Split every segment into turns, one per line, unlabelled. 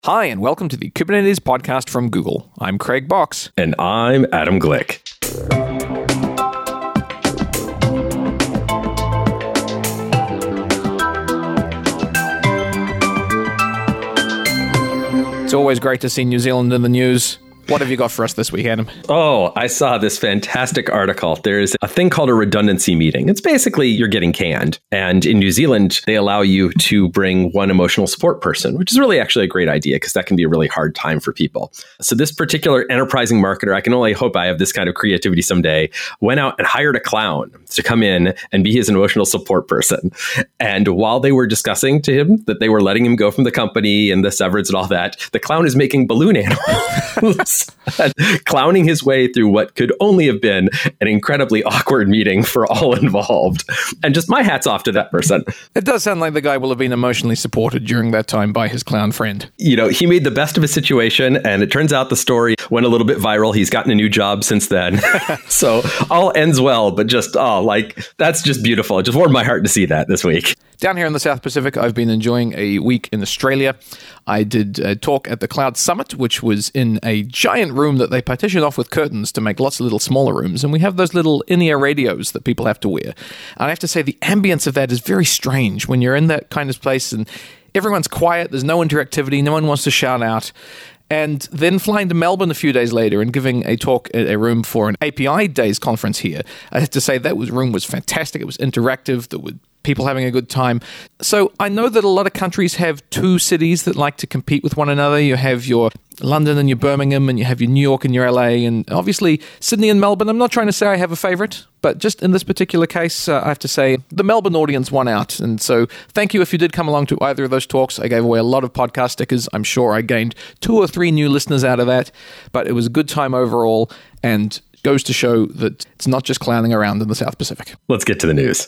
Hi, and welcome to the Kubernetes podcast from Google. I'm Craig Box.
And I'm Adam Glick.
It's always great to see New Zealand in the news. What have you got for us this week, Adam?
Oh, I saw this fantastic article. There's a thing called a redundancy meeting. It's basically you're getting canned. And in New Zealand, they allow you to bring one emotional support person, which is really actually a great idea because that can be a really hard time for people. So this particular enterprising marketer, I can only hope I have this kind of creativity someday, went out and hired a clown to come in and be his emotional support person. And while they were discussing to him that they were letting him go from the company and the severance and all that, the clown is making balloon animals. Clowning his way through what could only have been an incredibly awkward meeting for all involved. And just my hat's off to that person.
It does sound like the guy will have been emotionally supported during that time by his clown friend.
You know, he made the best of a situation, and it turns out the story went a little bit viral. He's gotten a new job since then. So all ends well, but just, that's just beautiful. It just warmed my heart to see that this week.
Down here in the South Pacific, I've been enjoying a week in Australia. I did a talk at the Cloud Summit, which was in a giant room that they partitioned off with curtains to make lots of little smaller rooms. And we have those little in-ear radios that people have to wear. And I have to say, the ambience of that is very strange when you're in that kind of place and everyone's quiet, there's no interactivity, no one wants to shout out. And then flying to Melbourne a few days later and giving a talk at a room for an API Days conference here. I have to say that room was fantastic. It was interactive. There were people having a good time. So I know that a lot of countries have two cities that like to compete with one another. You have your London and your Birmingham, and you have your New York and your LA, and obviously Sydney and Melbourne. I'm not trying to say I have a favorite, but just in this particular case, I have to say the Melbourne audience won out. And so thank you if you did come along to either of those talks. I gave away a lot of podcast stickers. I'm sure I gained 2 or 3 new listeners out of that, but it was a good time overall and goes to show that it's not just clowning around in the South Pacific.
Let's get to the news.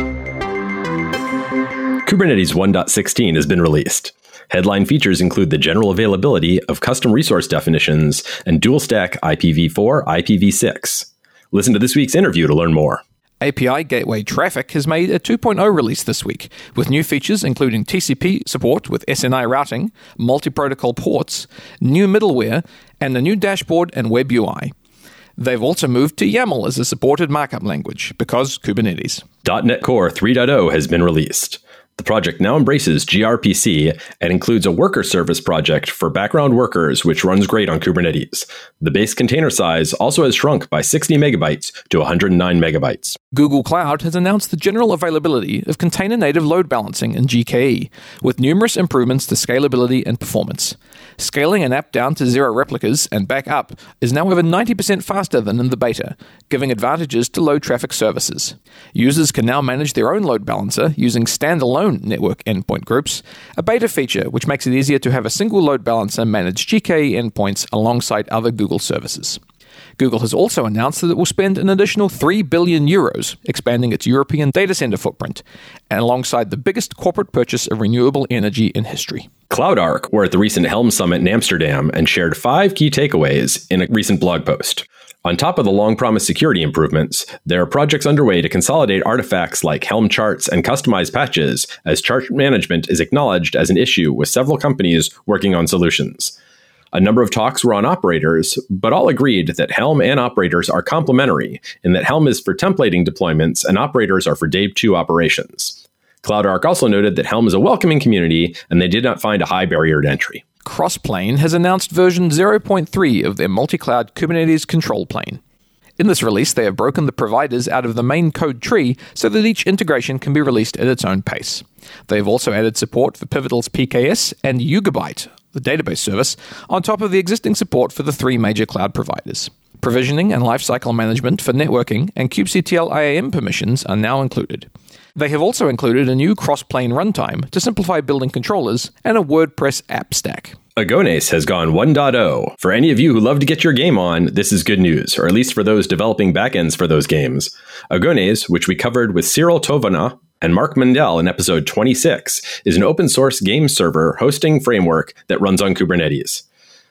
Kubernetes 1.16 has been released. Headline features include the general availability of custom resource definitions and dual-stack IPv4, IPv6. Listen to this week's interview to learn more.
API Gateway Traffic has made a 2.0 release this week, with new features including TCP support with SNI routing, multi-protocol ports, new middleware, and a new dashboard and web UI. They've also moved to YAML as a supported markup language, because Kubernetes.
.NET Core 3.0 has been released. The project now embraces gRPC and includes a worker service project for background workers, which runs great on Kubernetes. The base container size also has shrunk by 60 megabytes to 109 megabytes.
Google Cloud has announced the general availability of container-native load balancing in GKE, with numerous improvements to scalability and performance. Scaling an app down to 0 replicas and back up is now over 90% faster than in the beta, giving advantages to low-traffic services. Users can now manage their own load balancer using standalone network endpoint groups, a beta feature which makes it easier to have a single load balancer manage GKE endpoints alongside other Google services. Google has also announced that it will spend an additional 3 billion euros expanding its European data center footprint, and alongside the biggest corporate purchase of renewable energy in history.
CloudArk were at the recent Helm Summit in Amsterdam and shared 5 key takeaways in a recent blog post. On top of the long-promised security improvements, there are projects underway to consolidate artifacts like Helm charts and customized patches, as chart management is acknowledged as an issue with several companies working on solutions. A number of talks were on operators, but all agreed that Helm and operators are complementary, in that Helm is for templating deployments and operators are for day 2 operations. CloudArk also noted that Helm is a welcoming community, and they did not find a high barrier to entry.
Crossplane has announced version 0.3 of their multi-cloud Kubernetes control plane. In this release, they have broken the providers out of the main code tree so that each integration can be released at its own pace. They have also added support for Pivotal's PKS and Yugabyte, the database service, on top of the existing support for the 3 major cloud providers. Provisioning and lifecycle management for networking and kubectl IAM permissions are now included. They have also included a new cross-plane runtime to simplify building controllers and a WordPress app stack.
Agones has gone 1.0. For any of you who love to get your game on, this is good news, or at least for those developing backends for those games. Agones, which we covered with Cyril Tovana and Mark Mendel in episode 26, is an open-source game server hosting framework that runs on Kubernetes.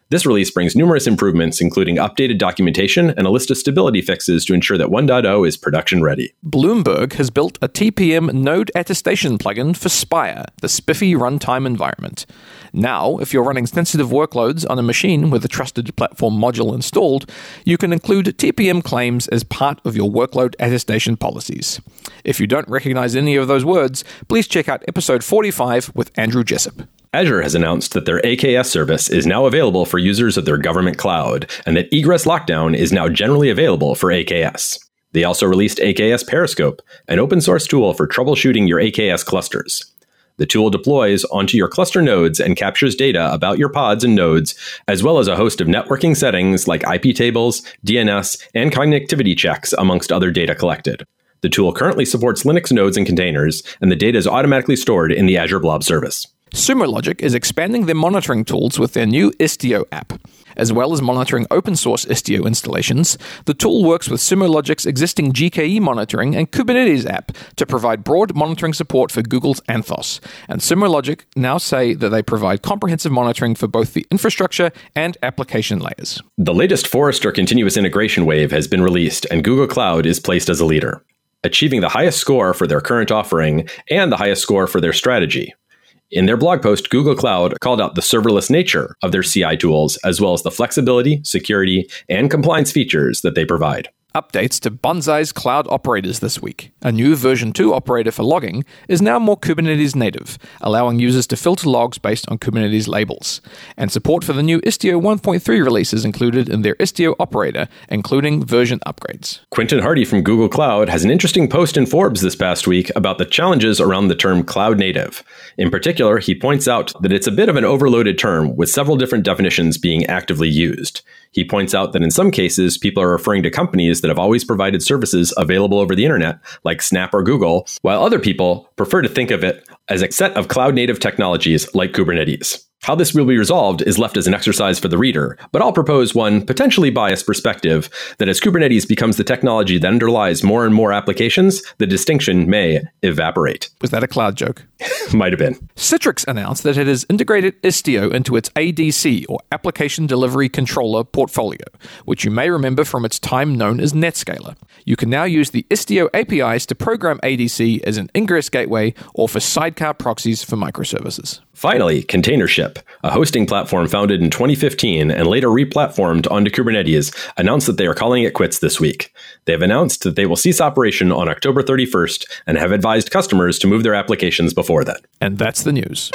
This release brings numerous improvements, including updated documentation and a list of stability fixes to ensure that 1.0 is production ready.
Bloomberg has built a TPM node attestation plugin for Spire, the spiffy runtime environment. Now, if you're running sensitive workloads on a machine with a trusted platform module installed, you can include TPM claims as part of your workload attestation policies. If you don't recognize any of those words, please check out episode 45 with Andrew Jessup.
Azure has announced that their AKS service is now available for users of their government cloud, and that egress lockdown is now generally available for AKS. They also released AKS Periscope, an open source tool for troubleshooting your AKS clusters. The tool deploys onto your cluster nodes and captures data about your pods and nodes, as well as a host of networking settings like IP tables, DNS, and connectivity checks, amongst other data collected. The tool currently supports Linux nodes and containers, and the data is automatically stored in the Azure Blob service.
Sumo Logic is expanding their monitoring tools with their new Istio app. As well as monitoring open-source Istio installations, the tool works with Sumo Logic's existing GKE monitoring and Kubernetes app to provide broad monitoring support for Google's Anthos. And Sumo Logic now say that they provide comprehensive monitoring for both the infrastructure and application layers.
The latest Forrester continuous integration wave has been released, and Google Cloud is placed as a leader, achieving the highest score for their current offering and the highest score for their strategy. In their blog post, Google Cloud called out the serverless nature of their CI tools, as well as the flexibility, security, and compliance features that they provide.
Updates to Bonsai's cloud operators this week. A new version 2 operator for logging is now more Kubernetes native, allowing users to filter logs based on Kubernetes labels. And support for the new Istio 1.3 release is included in their Istio operator, including version upgrades.
Quentin Hardy from Google Cloud has an interesting post in Forbes this past week about the challenges around the term cloud native. In particular, he points out that it's a bit of an overloaded term with several different definitions being actively used. He points out that in some cases, people are referring to companies that have always provided services available over the internet, like Snap or Google, while other people prefer to think of it as a set of cloud-native technologies like Kubernetes. How this will be resolved is left as an exercise for the reader, but I'll propose one potentially biased perspective that as Kubernetes becomes the technology that underlies more and more applications, the distinction may evaporate.
Was that a cloud joke?
Might have been.
Citrix announced that it has integrated Istio into its ADC, or Application Delivery Controller portfolio, which you may remember from its time known as NetScaler. You can now use the Istio APIs to program ADC as an ingress gateway or for sidecar proxies for microservices.
Finally, Containership, a hosting platform founded in 2015 and later replatformed onto Kubernetes, announced that they are calling it quits this week. They have announced that they will cease operation on October 31st and have advised customers to move their applications before that.
And that's the news.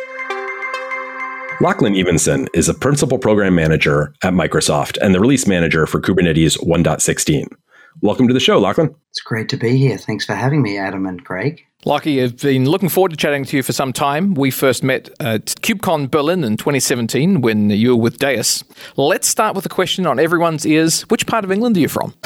Lachlan Evenson is a principal program manager at Microsoft and the release manager for Kubernetes 1.16. Welcome to the show, Lachlan.
It's great to be here. Thanks for having me, Adam and Greg.
Lockie, I've been looking forward to chatting to you for some time. We first met at KubeCon Berlin in 2017 when you were with Deus. Let's start with a question on everyone's ears. Which part of England are you from?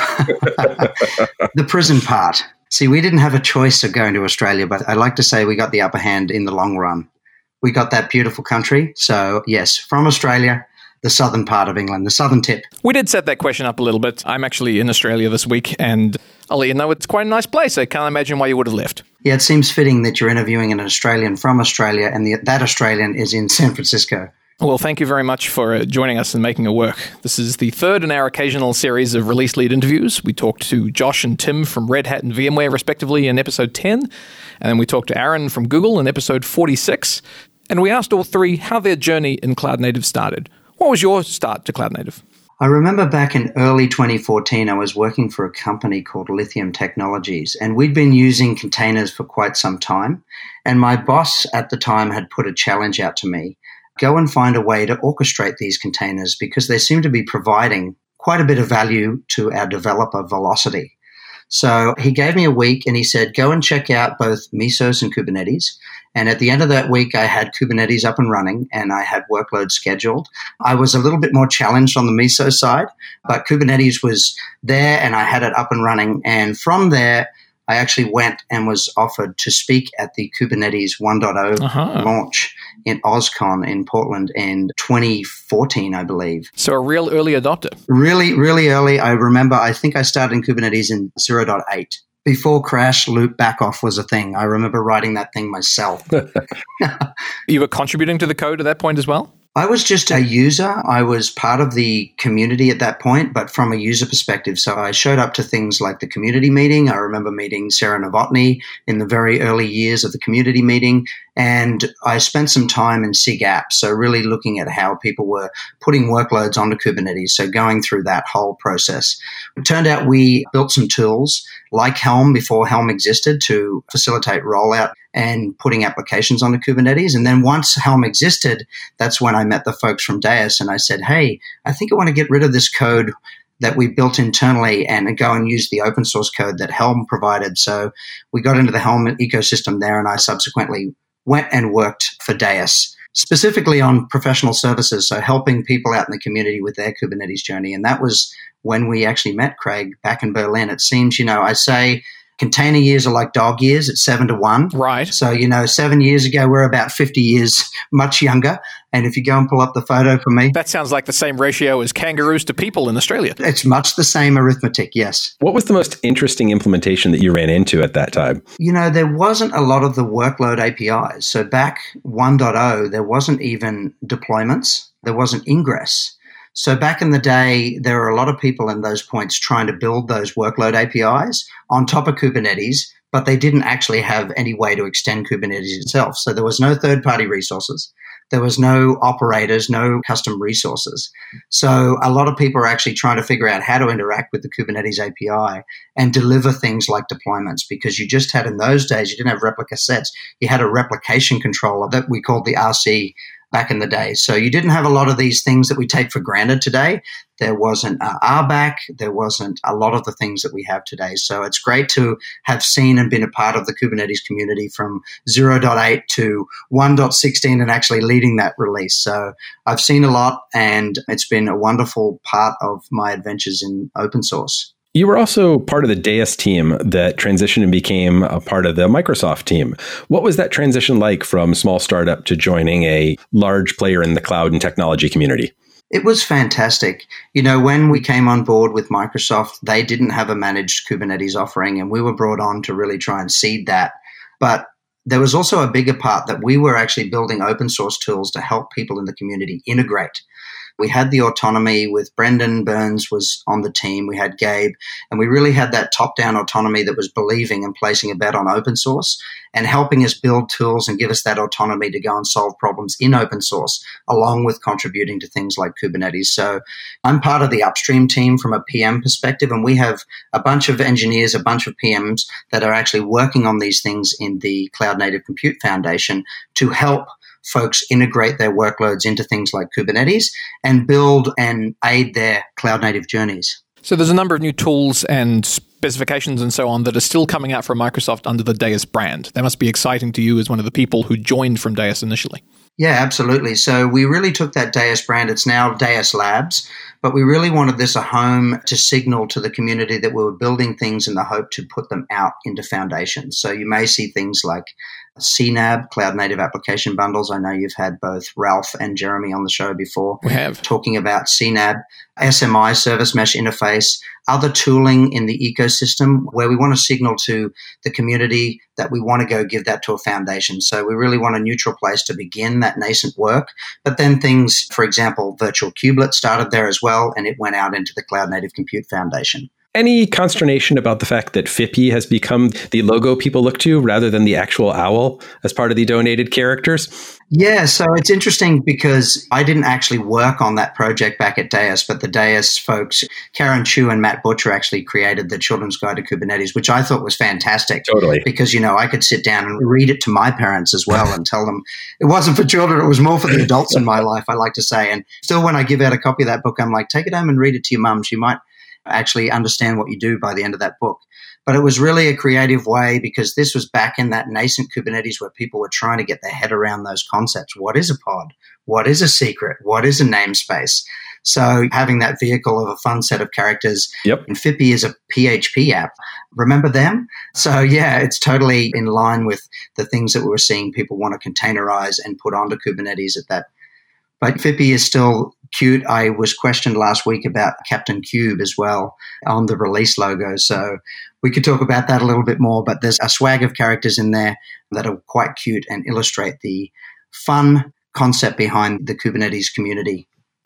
The prison part. See, we didn't have a choice of going to Australia, but I like to say we got the upper hand in the long run. We got that beautiful country. So, yes, from Australia, the southern part of England, the southern tip.
We did set that question up a little bit. I'm actually in Australia this week, and I'll let you know it's quite a nice place. I can't imagine why you would have left.
Yeah, it seems fitting that you're interviewing an Australian from Australia, and that Australian is in San Francisco.
Well, thank you very much for joining us and making it work. This is the third in our occasional series of release lead interviews. We talked to Josh and Tim from Red Hat and VMware, respectively, in episode 10. And then we talked to Aaron from Google in episode 46. And we asked all three how their journey in Cloud Native started. What was your start to Cloud Native?
I remember back in early 2014, I was working for a company called Lithium Technologies, and we'd been using containers for quite some time. And my boss at the time had put a challenge out to me. Go and find a way to orchestrate these containers because they seem to be providing quite a bit of value to our developer velocity. So he gave me a week and he said, go and check out both Mesos and Kubernetes. And at the end of that week, I had Kubernetes up and running and I had workloads scheduled. I was a little bit more challenged on the Mesos side, but Kubernetes was there and I had it up and running. And from there, I actually went and was offered to speak at the Kubernetes 1.0 launch in OSCON in Portland in 2014, I believe.
So a real early adopter.
Really, really early. I remember, I think I started in Kubernetes in 0.8. Before crash loop backoff was a thing. I remember writing that thing myself.
You were contributing to the code at that point as well?
I was just a user. I was part of the community at that point, but from a user perspective. So I showed up to things like the community meeting. I remember meeting Sarah Novotny in the very early years of the community meeting. And I spent some time in SIGApp, so really looking at how people were putting workloads onto Kubernetes, so going through that whole process. It turned out we built some tools like Helm before Helm existed to facilitate rollout and putting applications onto Kubernetes. And then once Helm existed, that's when I met the folks from Deis and I said, hey, I think I want to get rid of this code that we built internally and go and use the open source code that Helm provided. So we got into the Helm ecosystem there, and I subsequently went and worked for Deis, specifically on professional services, so helping people out in the community with their Kubernetes journey. And that was when we actually met, Craig, back in Berlin. It seems, I say container years are like dog years. It's 7 to 1.
Right.
So, 7 years ago, we're about 50 years much younger. And if you go and pull up the photo for me.
That sounds like the same ratio as kangaroos to people in Australia.
It's much the same arithmetic, yes.
What was the most interesting implementation that you ran into at that time?
There wasn't a lot of the workload APIs. So back 1.0, there wasn't even deployments. There wasn't ingress. So back in the day, there were a lot of people in those points trying to build those workload APIs on top of Kubernetes, but they didn't actually have any way to extend Kubernetes itself. So there was no third-party resources. There was no operators, no custom resources. So a lot of people are actually trying to figure out how to interact with the Kubernetes API and deliver things like deployments, because you just had, in those days, you didn't have replica sets. You had a replication controller that we called the RC back in the day. So you didn't have a lot of these things that we take for granted today. There wasn't RBAC. There wasn't a lot of the things that we have today. So it's great to have seen and been a part of the Kubernetes community from 0.8 to 1.16 and actually leading that release. So I've seen a lot, and it's been a wonderful part of my adventures in open source.
You were also part of the Deis team that transitioned and became a part of the Microsoft team. What was that transition like from small startup to joining a large player in the cloud and technology community?
It was fantastic. When we came on board with Microsoft, they didn't have a managed Kubernetes offering, and we were brought on to really try and seed that. But there was also a bigger part that we were actually building open source tools to help people in the community integrate. We had the autonomy with Brendan Burns was on the team. We had Gabe, and we really had that top-down autonomy that was believing and placing a bet on open source and helping us build tools and give us that autonomy to go and solve problems in open source, along with contributing to things like Kubernetes. So I'm part of the upstream team from a PM perspective, and we have a bunch of engineers, a bunch of PMs that are actually working on these things in the Cloud Native Compute Foundation to help folks integrate their workloads into things like Kubernetes and build and aid their cloud native journeys.
So there's a number of new tools and specifications and so on that are still coming out from Microsoft under the Deis brand. That must be exciting to you as one of the people who joined from Deis initially.
Yeah, absolutely. So we really took that Deis brand. It's now Deis Labs, but we really wanted this a home to signal to the community that we were building things in the hope to put them out into foundations. So you may see things like CNAB, Cloud Native Application Bundles. I know you've had both Ralph and Jeremy on the show before.
We have.
Talking about CNAB, SMI, Service Mesh Interface, other tooling in the ecosystem where we want to signal to the community that we want to go give that to a foundation. So we really want a neutral place to begin that nascent work. But then things, for example, Virtual Kubelet started there as well, and it went out into the Cloud Native Compute Foundation.
Any consternation about the fact that Phippy has become the logo people look to rather than the actual owl as part of the donated characters?
Yeah, so it's interesting because I didn't actually work on that project back at Deis, but the Deis folks, Karen Chu and Matt Butcher, actually created the Children's Guide to Kubernetes, which I thought was fantastic.
Totally.
Because, I could sit down and read it to my parents as well and tell them it wasn't for children, it was more for the adults in my life, I like to say. And still when I give out a copy of that book, I'm like, take it home and read it to your mum. She might actually understand what you do by the end of that book. But it was really a creative way because this was back in that nascent Kubernetes where people were trying to get their head around those concepts. What is a pod? What is a secret? What is a namespace? So having that vehicle of a fun set of characters.
Yep.
And Phippy is a PHP app. Remember them? So yeah, it's totally in line with the things that we were seeing people want to containerize and put onto Kubernetes at that. But Phippy is still cute. I was questioned last week about Captain Cube as well on the release logo. So we could talk about that a little bit more, but there's a swag of characters in there that are quite cute and illustrate the fun concept behind the Kubernetes community.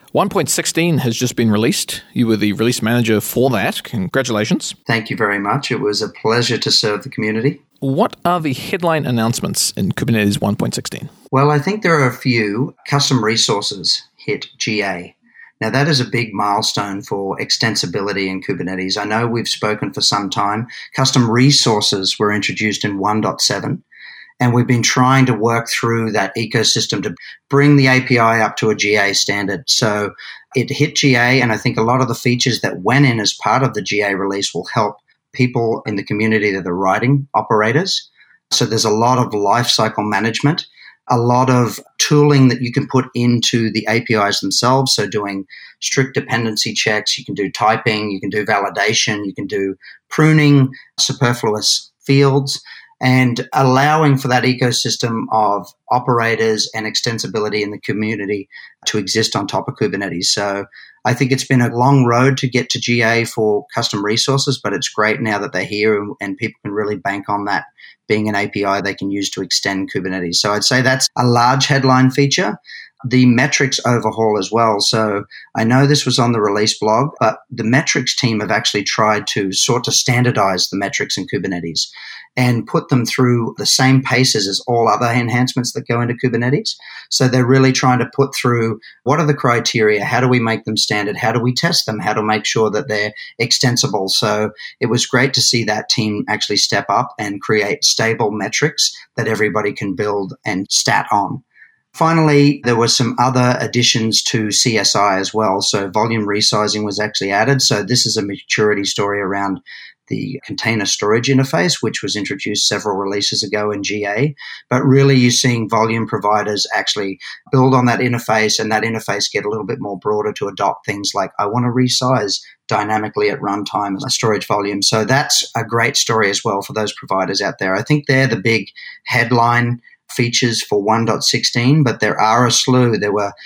1.16 has just been released. You were the release manager for that. Congratulations.
Thank you very much. It was a pleasure to serve the community.
What are the headline announcements in Kubernetes 1.16?
Well, I think there are a few. Custom resources hit GA. Now, that is a big milestone for extensibility in Kubernetes. I know we've spoken for some time. Custom resources were introduced in 1.7. And we've been trying to work through that ecosystem to bring the API up to a GA standard. So it hit GA, and I think a lot of the features that went in as part of the GA release will help people in the community that are writing operators. So there's a lot of lifecycle management, a lot of tooling that you can put into the APIs themselves. So doing strict dependency checks, you can do typing, you can do validation, you can do pruning, superfluous fields, and allowing for that ecosystem of operators and extensibility in the community to exist on top of Kubernetes. So I think it's been a long road to get to GA for custom resources, but it's great now that they're here and people can really bank on that being an API they can use to extend Kubernetes. So I'd say that's a large headline feature. The metrics overhaul as well. So I know this was on the release blog, but the metrics team have actually tried to sort of standardize the metrics in Kubernetes and put them through the same paces as all other enhancements that go into Kubernetes. So they're really trying to put through what are the criteria? How do we make them standard? How do we test them? How to make sure that they're extensible? So it was great to see that team actually step up and create stable metrics that everybody can build and stat on. Finally, there were some other additions to CSI as well. So volume resizing was actually added. So this is a maturity story around the container storage interface, which was introduced several releases ago in GA. But really you're seeing volume providers actually build on that interface and that interface get a little bit more broader to adopt things like I want to resize dynamically at runtime a storage volume. So that's a great story as well for those providers out there. I think they're the big headline features for 1.16, but there are a slew. There were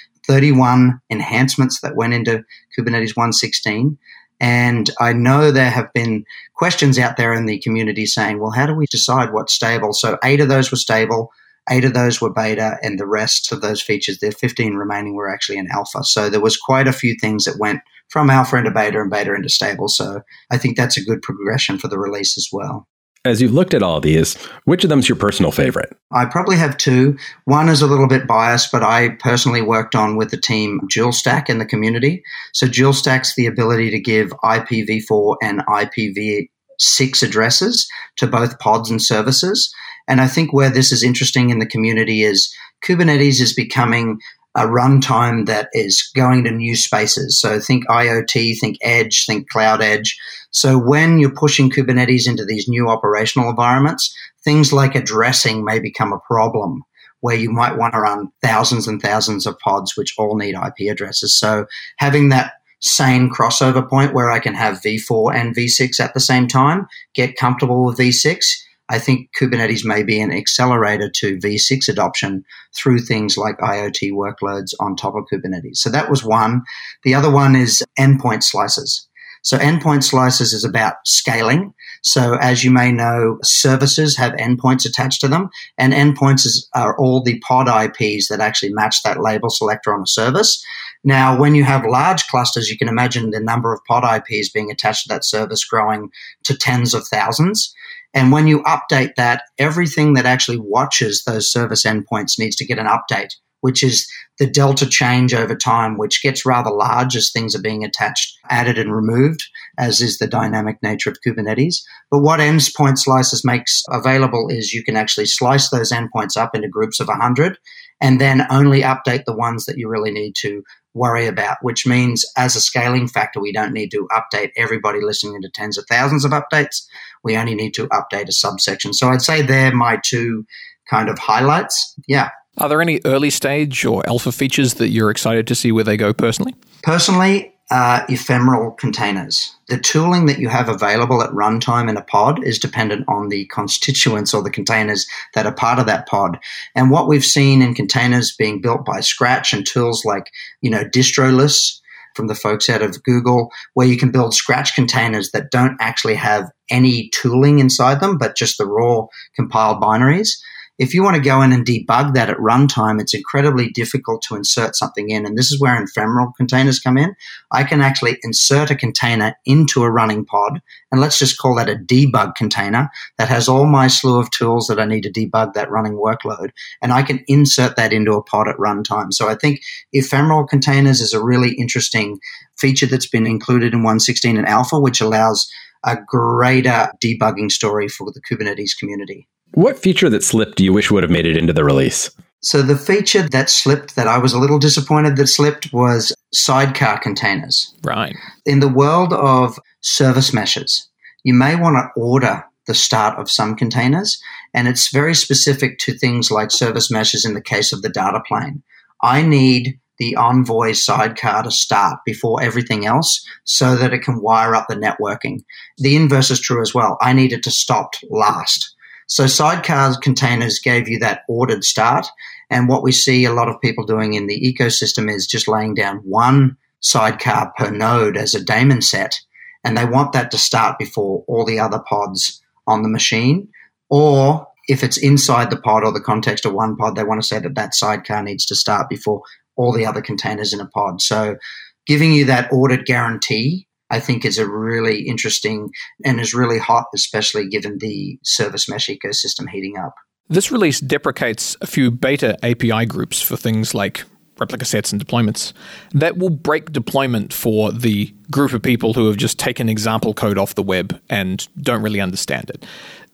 31 enhancements that went into Kubernetes 1.16. And I know there have been questions out there in the community saying, well, how do we decide what's stable? So 8 of those were stable, 8 of those were beta, and the rest of those features, the 15 remaining, were actually in alpha. So there was quite a few things that went from alpha into beta and beta into stable. So I think that's a good progression for the release as well.
As you've looked at all these, which of them's your personal favorite?
I probably have 2. One is a little bit biased, but I personally worked on with the team DualStack in the community. So DualStack's the ability to give IPv4 and IPv6 addresses to both pods and services. And I think where this is interesting in the community is Kubernetes is becoming a runtime that is going to new spaces. So think IoT, think edge, think cloud edge. So when you're pushing Kubernetes into these new operational environments, things like addressing may become a problem where you might want to run thousands and thousands of pods which all need IP addresses. So having that same crossover point where I can have V4 and V6 at the same time, get comfortable with V6, I think Kubernetes may be an accelerator to V6 adoption through things like IoT workloads on top of Kubernetes. So that was one. The other one is endpoint slices. So endpoint slices is about scaling. So as you may know, services have endpoints attached to them, and endpoints are all the pod IPs that actually match that label selector on a service. Now, when you have large clusters, you can imagine the number of pod IPs being attached to that service growing to tens of thousands. And when you update that, everything that actually watches those service endpoints needs to get an update, which is the delta change over time, which gets rather large as things are being attached, added and removed, as is the dynamic nature of Kubernetes. But what endpoint slices makes available is you can actually slice those endpoints up into groups of 100 and then only update the ones that you really need to worry about, which means as a scaling factor, we don't need to update everybody listening to tens of thousands of updates. We only need to update a subsection. So I'd say they're my 2 kind of highlights. Yeah.
Are there any early stage or alpha features that you're excited to see where they go personally?
Personally, ephemeral containers. The tooling that you have available at runtime in a pod is dependent on the constituents or the containers that are part of that pod. And what we've seen in containers being built by Scratch and tools like, Distroless from the folks out of Google, where you can build Scratch containers that don't actually have any tooling inside them, but just the raw compiled binaries. if you want to go in and debug that at runtime, it's incredibly difficult to insert something in. And this is where ephemeral containers come in. I can actually insert a container into a running pod, and let's just call that a debug container that has all my slew of tools that I need to debug that running workload. And I can insert that into a pod at runtime. So I think ephemeral containers is a really interesting feature that's been included in 1.16 and alpha, which allows a greater debugging story for the Kubernetes community.
What feature that slipped do you wish would have made it into the release?
So the feature that slipped, that I was a little disappointed that slipped, was sidecar containers.
Right.
In the world of service meshes, you may want to order the start of some containers, and it's very specific to things like service meshes in the case of the data plane. I need the Envoy sidecar to start before everything else so that it can wire up the networking. The inverse is true as well. I need it to stop last. So sidecar containers gave you that ordered start. And what we see a lot of people doing in the ecosystem is just laying down one sidecar per node as a daemon set. And they want that to start before all the other pods on the machine. Or if it's inside the pod or the context of one pod, they want to say that that sidecar needs to start before all the other containers in a pod. So giving you that ordered guarantee, I think, is a really interesting and is really hot, especially given the service mesh ecosystem heating up.
This release deprecates a few beta API groups for things like replica sets and deployments that will break deployment for the group of people who have just taken example code off the web and don't really understand it.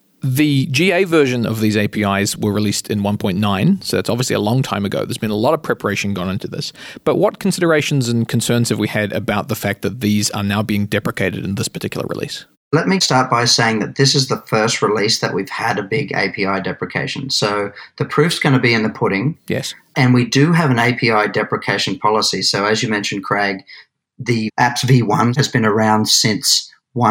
The GA version of these APIs were released in 1.9, so that's obviously a long time ago. There's been a lot of preparation gone into this. But what considerations and concerns have we had about the fact that these are now being deprecated in this particular release?
Let me start by saying that this is the first release that we've had a big API deprecation. So the proof's going to be in the pudding.
Yes.
And we do have an API deprecation policy. So as you mentioned, Craig, the apps v1 has been around since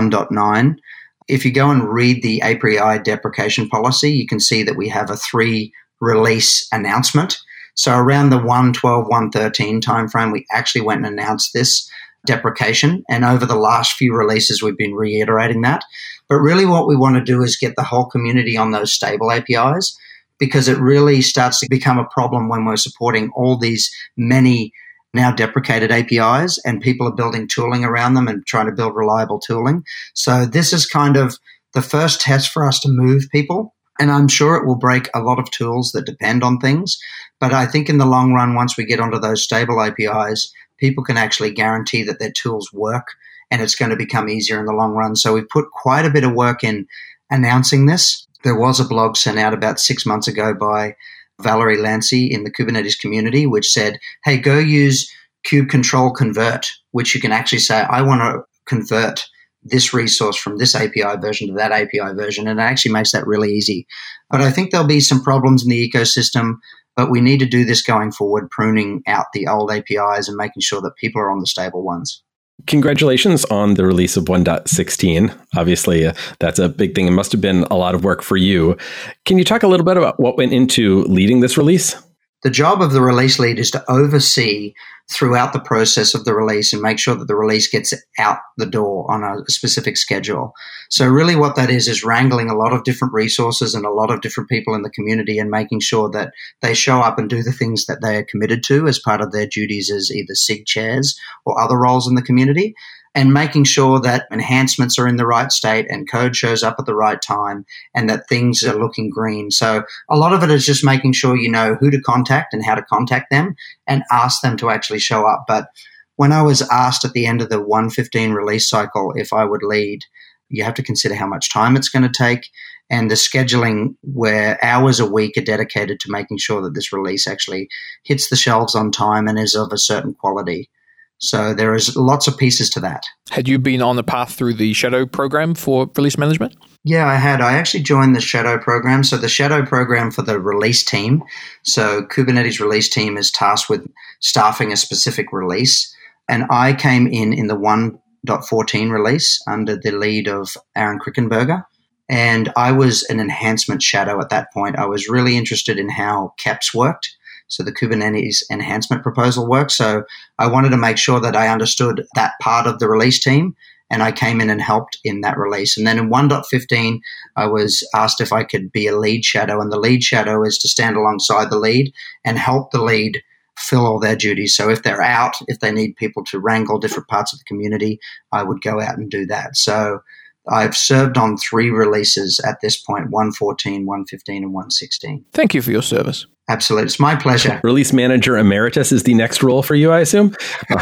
1.9. If you go and read the API deprecation policy, you can see that we have a 3-release announcement. So around the 1.12, 1.13 timeframe, we actually went and announced this deprecation. And over the last few releases, we've been reiterating that. But really what we want to do is get the whole community on those stable APIs, because it really starts to become a problem when we're supporting all these many now deprecated APIs and people are building tooling around them and trying to build reliable tooling. So this is kind of the first test for us to move people. And I'm sure it will break a lot of tools that depend on things. But I think in the long run, once we get onto those stable APIs, people can actually guarantee that their tools work, and it's going to become easier in the long run. So we've put quite a bit of work in announcing this. There was a blog sent out about 6 months ago by Valerie Lancy in the Kubernetes community, which said, hey, go use kube control convert, which you can actually say, I want to convert this resource from this API version to that API version. And it actually makes that really easy. But I think there'll be some problems in the ecosystem, but we need to do this going forward, pruning out the old APIs and making sure that people are on the stable ones.
Congratulations on the release of 1.16. Obviously, that's a big thing. It must have been a lot of work for you. Can you talk a little bit about what went into leading this release?
The job of the release lead is to oversee throughout the process of the release and make sure that the release gets out the door on a specific schedule. So really what that is wrangling a lot of different resources and a lot of different people in the community and making sure that they show up and do the things that they are committed to as part of their duties as either SIG chairs or other roles in the community, and making sure that enhancements are in the right state and code shows up at the right time and that things are looking green. So a lot of it is just making sure you know who to contact and how to contact them and ask them to actually show up. But when I was asked at the end of the 1.15 release cycle if I would lead, you have to consider how much time it's going to take and the scheduling where hours a week are dedicated to making sure that this release actually hits the shelves on time and is of a certain quality. So there is lots of pieces to that.
Had you been on the path through the Shadow program for release management?
Yeah, I had. I actually joined the Shadow program. So the Shadow program for the release team. So Kubernetes release team is tasked with staffing a specific release. And I came in the 1.14 release under the lead of Aaron Krickenberger. And I was an enhancement shadow at that point. I was really interested in how KEPs worked. So the Kubernetes enhancement proposal works. So I wanted to make sure that I understood that part of the release team and I came in and helped in that release. And then in 1.15, I was asked if I could be a lead shadow, and the lead shadow is to stand alongside the lead and help the lead fill all their duties. So if they're out, if they need people to wrangle different parts of the community, I would go out and do that. So I've served on 3 releases at this point, 1.14, 1.15, and 1.16.
Thank you for your service.
Absolutely. It's my pleasure.
Release manager emeritus is the next role for you, I assume?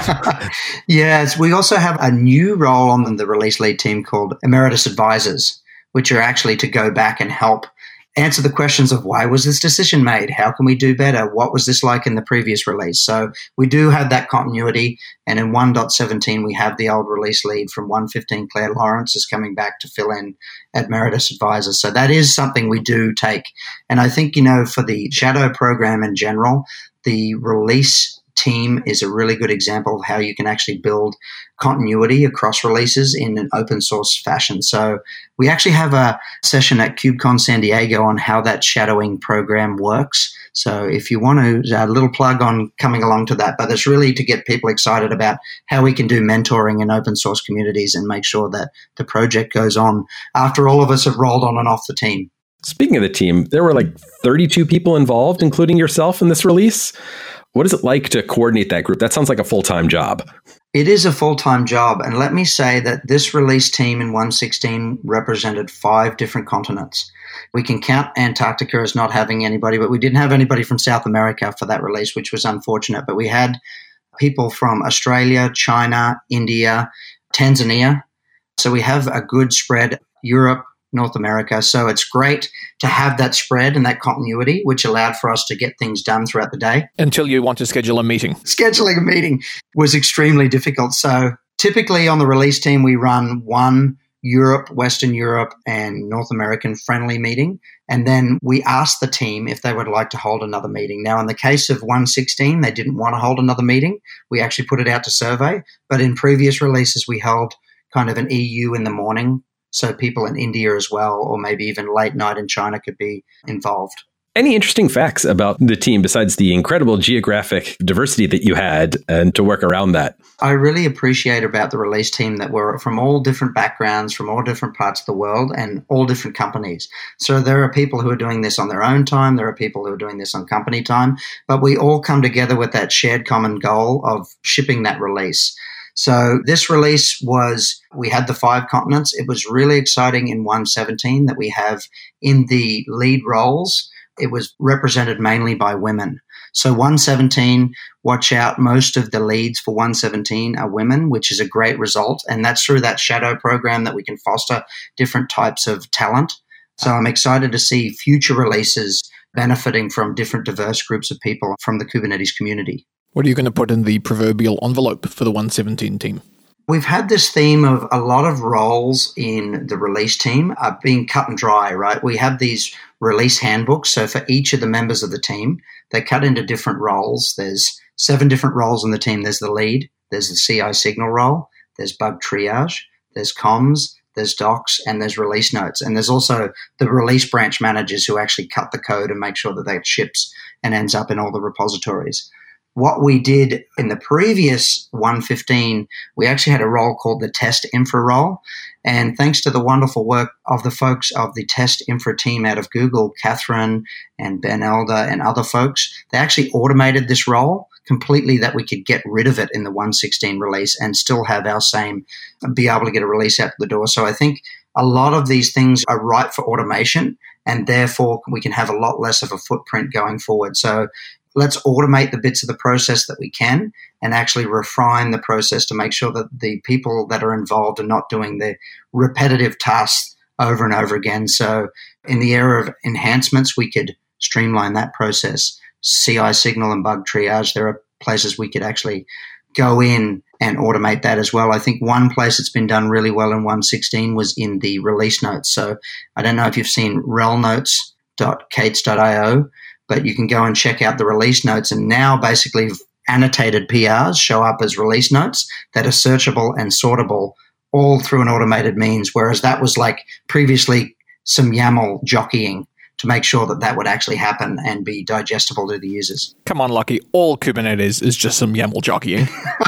Yes. We also have a new role on the release lead team called emeritus advisors, which are actually to go back and help answer the questions of why was this decision made? How can we do better? What was this like in the previous release? So we do have that continuity. And in 1.17, we have the old release lead from 1.15. Claire Lawrence is coming back to fill in at Emeritus Advisor. So that is something we do take. And I think, for the Shadow program in general, the release team is a really good example of how you can actually build continuity across releases in an open source fashion. So we actually have a session at KubeCon San Diego on how that shadowing program works. So if you want to, a little plug on coming along to that, but it's really to get people excited about how we can do mentoring in open source communities and make sure that the project goes on after all of us have rolled on and off the team.
Speaking of the team, there were like 32 people involved, including yourself in this release. What is it like to coordinate that group? That sounds like a full-time job.
It is a full-time job. And let me say that this release team in 1.16 represented 5 different continents. We can count Antarctica as not having anybody, but we didn't have anybody from South America for that release, which was unfortunate. But we had people from Australia, China, India, Tanzania. So we have a good spread, Europe, North America. So it's great to have that spread and that continuity, which allowed for us to get things done throughout the day.
Until you want to schedule a meeting.
Scheduling a meeting was extremely difficult. So typically on the release team, we run one Europe, Western Europe, and North American friendly meeting. And then we asked the team if they would like to hold another meeting. Now, in the case of 1.16, they didn't want to hold another meeting. We actually put it out to survey. But in previous releases, we held kind of an EU in the morning, so people in India as well, or maybe even late night in China could be involved.
Any interesting facts about the team besides the incredible geographic diversity that you had and to work around that?
I really appreciate about the release team that we're from all different backgrounds, from all different parts of the world and all different companies. So there are people who are doing this on their own time. There are people who are doing this on company time, but we all come together with that shared common goal of shipping that release. So this release we had the 5 continents. It was really exciting in 1.17 that we have in the lead roles. It was represented mainly by women. So 1.17, watch out, most of the leads for 1.17 are women, which is a great result. And that's through that shadow program that we can foster different types of talent. So I'm excited to see future releases benefiting from different diverse groups of people from the Kubernetes community.
What are you going to put in the proverbial envelope for the 1.17 team?
We've had this theme of a lot of roles in the release team are being cut and dry, right? We have these release handbooks. So for each of the members of the team, they cut into different roles. There's 7 different roles in the team. There's the lead, there's the CI signal role, there's bug triage, there's comms, there's docs, and there's release notes. And there's also the release branch managers who actually cut the code and make sure that that ships and ends up in all the repositories. What we did in the previous 1.15, we actually had a role called the test infra role. And thanks to the wonderful work of the folks of the test infra team out of Google, Catherine and Ben Elder and other folks, they actually automated this role completely that we could get rid of it in the 1.16 release and still have our same, be able to get a release out the door. So I think a lot of these things are ripe for automation, and therefore we can have a lot less of a footprint going forward. So let's automate the bits of the process that we can and actually refine the process to make sure that the people that are involved are not doing the repetitive tasks over and over again. So in the area of enhancements, we could streamline that process. CI signal and bug triage, there are places we could actually go in and automate that as well. I think one place that's been done really well in 1.16 was in the release notes. So I don't know if you've seen relnotes.kates.io, but you can go and check out the release notes, and now basically annotated PRs show up as release notes that are searchable and sortable all through an automated means, whereas that was like previously some YAML jockeying to make sure that that would actually happen and be digestible to the users.
Come on, Lucky. All Kubernetes is just some YAML jockeying.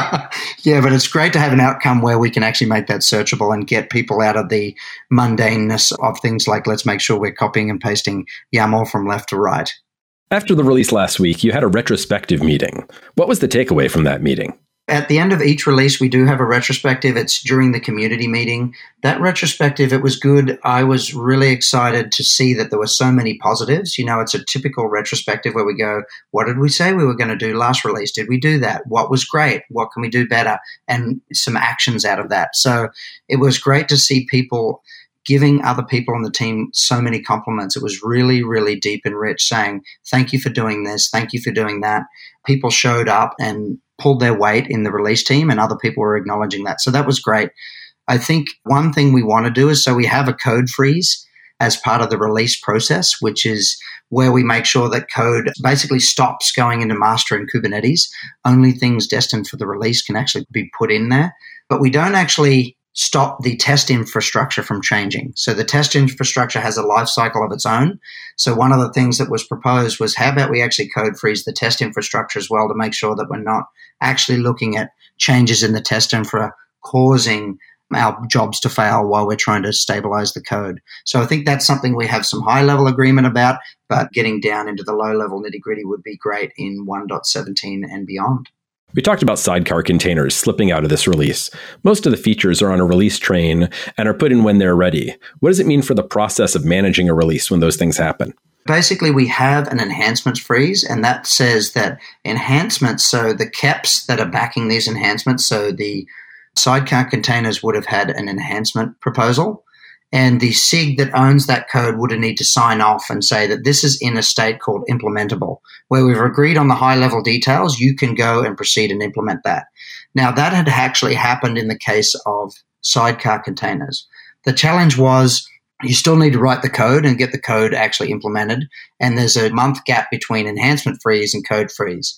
Yeah, but it's great to have an outcome where we can actually make that searchable and get people out of the mundaneness of things like let's make sure we're copying and pasting YAML from left to right.
After the release last week, you had a retrospective meeting. What was the takeaway from that meeting?
At the end of each release, we do have a retrospective. It's during the community meeting. That retrospective, it was good. I was really excited to see that there were so many positives. You know, it's a typical retrospective where we go, what did we say we were going to do last release? Did we do that? What was great? What can we do better? And some actions out of that. So it was great to see people giving other people on the team so many compliments. It was really, really deep and rich, saying, thank you for doing this. Thank you for doing that. People showed up and pulled their weight in the release team, and other people were acknowledging that. So that was great. I think one thing we want to do is, so we have a code freeze as part of the release process, which is where we make sure that code basically stops going into master in Kubernetes. Only things destined for the release can actually be put in there. But we don't actually stop the test infrastructure from changing. So the test infrastructure has a life cycle of its own. So one of the things that was proposed was, how about we actually code freeze the test infrastructure as well to make sure that we're not actually looking at changes in the test infra causing our jobs to fail while we're trying to stabilize the code. So I think that's something we have some high-level agreement about, but getting down into the low-level nitty-gritty would be great in 1.17 and beyond.
We talked about sidecar containers slipping out of this release. Most of the features are on a release train and are put in when they're ready. What does it mean for the process of managing a release when those things happen?
Basically, we have an enhancements freeze, and that says that enhancements, so the KEPs that are backing these enhancements, so the sidecar containers would have had an enhancement proposal, and the SIG that owns that code would need to sign off and say that this is in a state called implementable, where we've agreed on the high-level details. You can go and proceed and implement that. Now, that had actually happened in the case of sidecar containers. The challenge was you still need to write the code and get the code actually implemented, and there's a month gap between enhancement freeze and code freeze.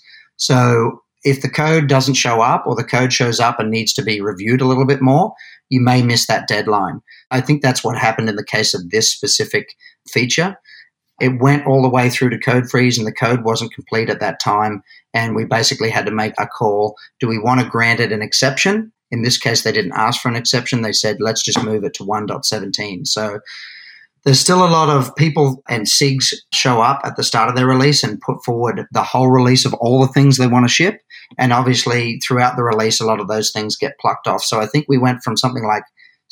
So if the code doesn't show up, or the code shows up and needs to be reviewed a little bit more, you may miss that deadline. I think that's what happened in the case of this specific feature. It went all the way through to code freeze, and the code wasn't complete at that time, and we basically had to make a call. Do we want to grant it an exception? In this case, they didn't ask for an exception. They said, let's just move it to 1.17. So there's still a lot of people and SIGs show up at the start of their release and put forward the whole release of all the things they want to ship. And obviously, throughout the release, a lot of those things get plucked off. So I think we went from something like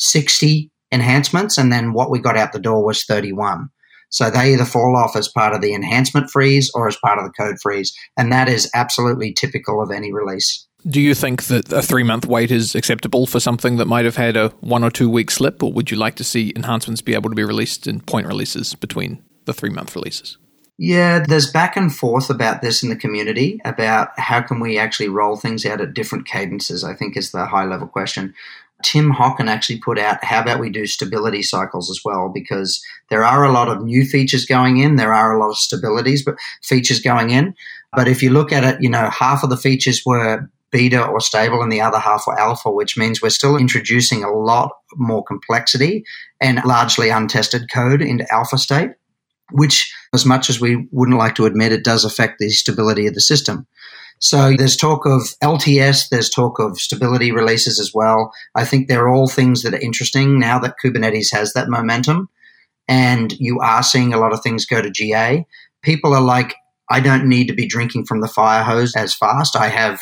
60 enhancements, and then what we got out the door was 31. So they either fall off as part of the enhancement freeze or as part of the code freeze. And that is absolutely typical of any release.
Do you think that a 3-month wait is acceptable for something that might have had a 1 or 2 week slip, or would you like to see enhancements be able to be released in point releases between the 3-month releases?
Yeah, there's back and forth about this in the community, about how can we actually roll things out at different cadences, I think is the high-level question. Tim Hocken actually put out, how about we do stability cycles as well, because there are a lot of new features going in, there are a lot of features going in, but if you look at it, you know, half of the features were beta or stable and the other half were alpha, which means we're still introducing a lot more complexity and largely untested code into alpha state, which, as much as we wouldn't like to admit, it does affect the stability of the system. So there's talk of LTS, there's talk of stability releases as well. I think they're all things that are interesting now that Kubernetes has that momentum, and you are seeing a lot of things go to GA. People are like, I don't need to be drinking from the fire hose as fast. I have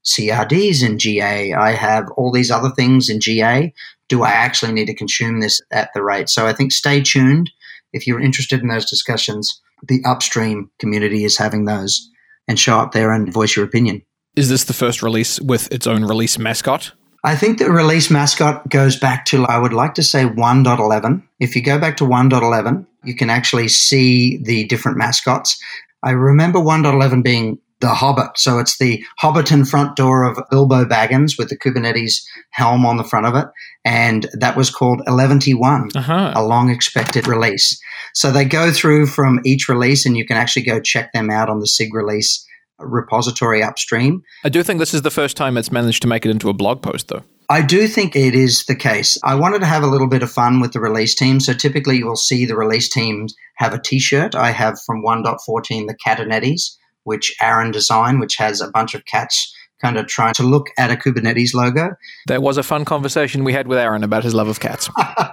CRDs in GA. I have all these other things in GA. Do I actually need to consume this at the rate? So I think stay tuned. If you're interested in those discussions, the upstream community is having those, and show up there and voice your opinion.
Is this the first release with its own release mascot?
I think the release mascot goes back to, I would like to say 1.11. If you go back to 1.11, you can actually see the different mascots. I remember 1.11 being the Hobbit. So it's the Hobbiton front door of Bilbo Baggins with the Kubernetes helm on the front of it. And that was called 11T1, a long expected release. So they go through from each release, and you can actually go check them out on the SIG release repository upstream.
I do think this is the first time it's managed to make it into a blog post, though.
I do think it is the case. I wanted to have a little bit of fun with the release team. So typically you will see the release teams have a T-shirt. I have from 1.14 the Catanettes, which Aaron designed, which has a bunch of cats kind of trying to look at a Kubernetes logo.
That was a fun conversation we had with Aaron about his love of cats.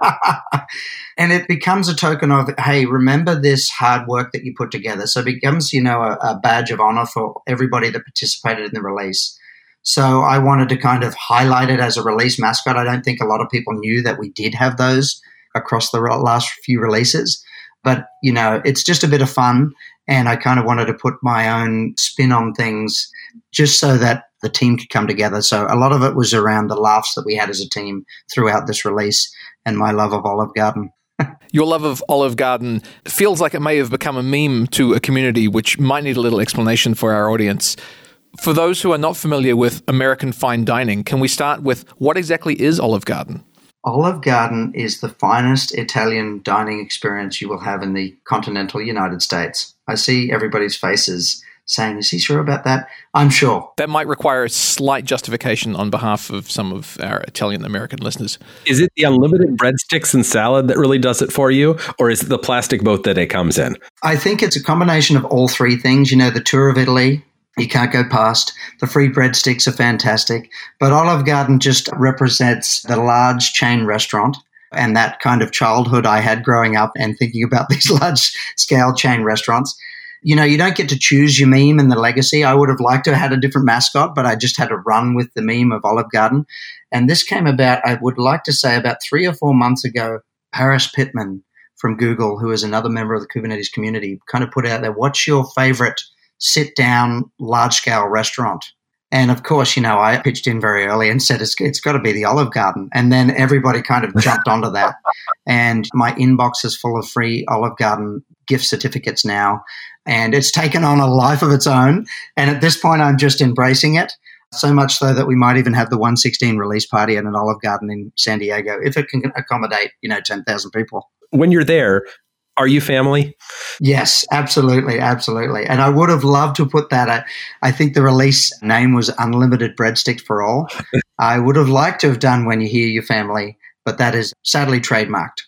And it becomes a token of, hey, remember this hard work that you put together. So it becomes, a badge of honor for everybody that participated in the release. So I wanted to kind of highlight it as a release mascot. I don't think a lot of people knew that we did have those across the last few releases. But, it's just a bit of fun. And I kind of wanted to put my own spin on things just so that the team could come together. So a lot of it was around the laughs that we had as a team throughout this release and my love of Olive Garden.
Your love of Olive Garden feels like it may have become a meme to a community, which might need a little explanation for our audience. For those who are not familiar with American fine dining, can we start with what exactly is Olive Garden?
Olive Garden is the finest Italian dining experience you will have in the continental United States. I see everybody's faces saying, is he sure about that? I'm sure.
That might require a slight justification on behalf of some of our Italian-American listeners.
Is it the unlimited breadsticks and salad that really does it for you, or is it the plastic boat that it comes in?
I think it's a combination of all three things. The tour of Italy, you can't go past. The free breadsticks are fantastic. But Olive Garden just represents the large chain restaurant and that kind of childhood I had growing up and thinking about these large-scale chain restaurants. You don't get to choose your meme and the legacy. I would have liked to have had a different mascot, but I just had to run with the meme of Olive Garden. And this came about, I would like to say, about 3 or 4 months ago. Paris Pittman from Google, who is another member of the Kubernetes community, kind of put out there, what's your favorite sit-down, large-scale restaurant? And of course, I pitched in very early and said it's got to be the Olive Garden. And then everybody kind of jumped onto that. And my inbox is full of free Olive Garden gift certificates now. And it's taken on a life of its own. And at this point, I'm just embracing it. So much so that we might even have the 116 release party at an Olive Garden in San Diego, if it can accommodate, 10,000 people.
When you're there, are you family?
Yes, absolutely, absolutely. And I would have loved to put that. I think the release name was Unlimited Breadsticks for All. I would have liked to have done When You Hear Your Family, but that is sadly trademarked.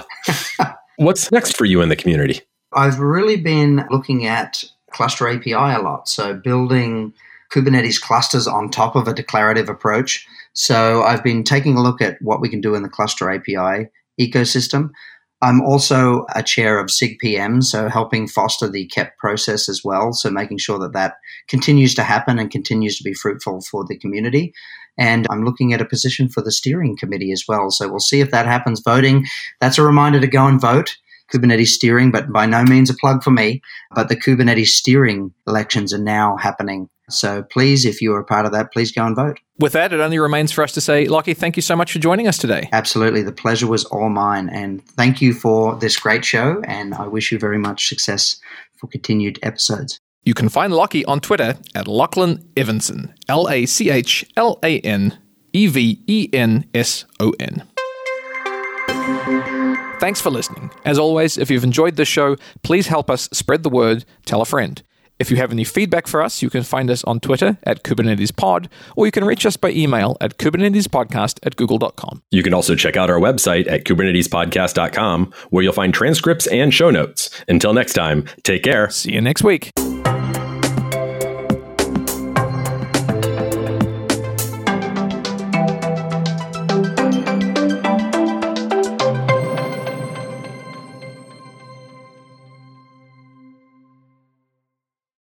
What's next for you in the community?
I've really been looking at Cluster API a lot. So building Kubernetes clusters on top of a declarative approach. So I've been taking a look at what we can do in the Cluster API ecosystem. I'm also a chair of SIG-PM, so helping foster the KEP process as well, so making sure that continues to happen and continues to be fruitful for the community. And I'm looking at a position for the steering committee as well, so we'll see if that happens. Voting, that's a reminder to go and vote. Kubernetes steering, but by no means a plug for me, but the Kubernetes steering elections are now happening. So please, if you are a part of that, please go and vote.
With that, it only remains for us to say, Lockie, thank you so much for joining us today.
Absolutely. The pleasure was all mine. And thank you for this great show. And I wish you very much success for continued episodes.
You can find Lockie on Twitter at Lachlan Evanson, LACHLANEVENSON. Thanks for listening. As always, if you've enjoyed this show, please help us spread the word, tell a friend. If you have any feedback for us, you can find us on Twitter at KubernetesPod, or you can reach us by email at kubernetespodcast@google.com.
You can also check out our website at kubernetespodcast.com, where you'll find transcripts and show notes. Until next time, take care.
See you next week.